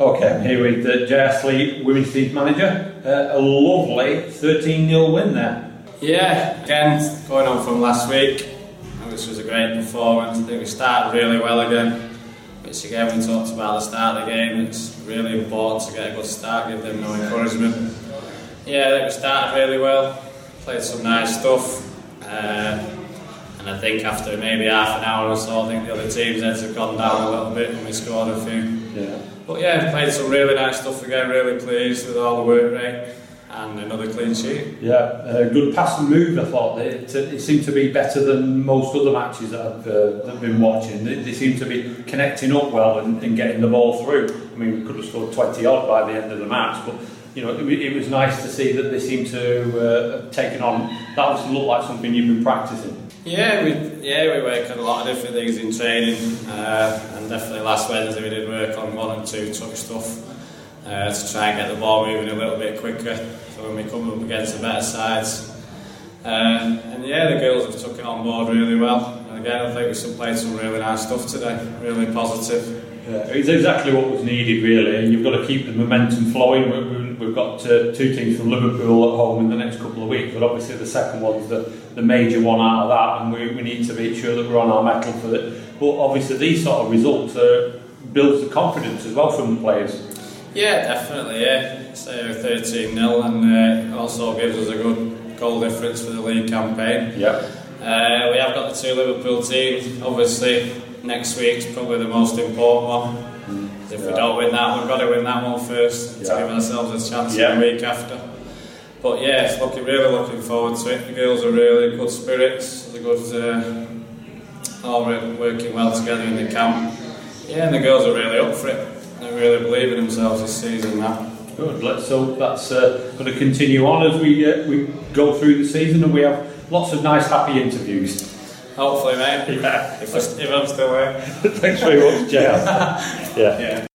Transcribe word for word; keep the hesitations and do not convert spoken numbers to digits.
Okay, I'm here with uh, J S Leigh women's team manager. Uh, a lovely thirteen nil win there. Yeah, again, going on from last week, which was a great performance. I think we started really well again, which again we talked about at the start of the game. It's really important to get a good start, give them no encouragement. Yeah, I think we started really well, played some nice stuff, uh, and I think after maybe half an hour or so, I think the other team's heads have gone down a little bit and we scored a few. Yeah. But yeah, played some really nice stuff again, really pleased with all the work rate and another clean sheet. Yeah, uh, good pass and move. I thought it, it seemed to be better than most other matches that I've, uh, that I've been watching. They, they seem to be connecting up well and, and getting the ball through. I mean, we could have scored twenty odd by the end of the match, but you know, it, it was nice to see that they seemed to uh, have taken on. That was looked like something you've been practicing. Yeah, we yeah we work on a lot of different things in training, uh, and definitely last Wednesday we did work on one and two touch stuff uh, to try and get the ball moving a little bit quicker for when we come up against the better sides. Uh, and yeah, the girls have took it on board really well. And again, I think we still played some really nice stuff today, really positive. Yeah, it's exactly what was needed, really. You've got to keep the momentum flowing. We've got uh, two teams from Liverpool at home in the next couple of weeks, but obviously the second one's the, the major one out of that, and we, we need to make sure that we're on our mettle for it. But obviously these sort of results uh, builds the confidence as well from the players. Yeah, definitely, yeah. So thirteen nil, and uh, also gives us a good goal difference for the league campaign. Yeah. Uh, we have got the two Liverpool teams. Obviously, next week's probably the most important one. Mm. If yeah. we don't win that, we've got to win that one first yeah. to give ourselves a chance yeah. the week after. But yeah, it's looking really looking forward to it. The girls are really good spirits. They're good, uh, all working well together in the camp. Yeah, and the girls are really up for it. They really believe in themselves this season now. Good. Let's hope that's uh, going to continue on as we uh, we go through the season, and we have lots of nice, happy interviews. Hopefully, mate. Yeah. If, if I'm still here. Thanks very much, J S. yeah. yeah.